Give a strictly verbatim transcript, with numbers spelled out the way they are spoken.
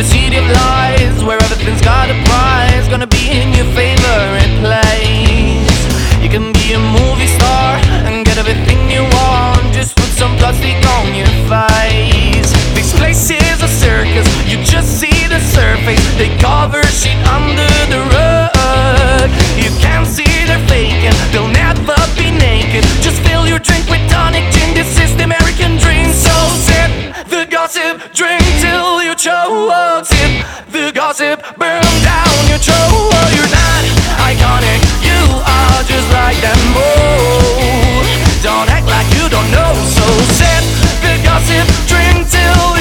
city of lies, where everything's got a prize, gonna be in your favorite place. You can be a movie star and get everything you want, just put some plastic on your face. This place is a circus, you just see the surface. They cover shit under the rug. You can't see they're faking, they'll never be naked. Just fill your drink with tonic gin, this is the American dream. So sip the gossip, drink till you choke. Sip the gossip, burn down your throat. You're not iconic, you are just like them. Oh, don't act like you don't know. So sip the gossip, drink till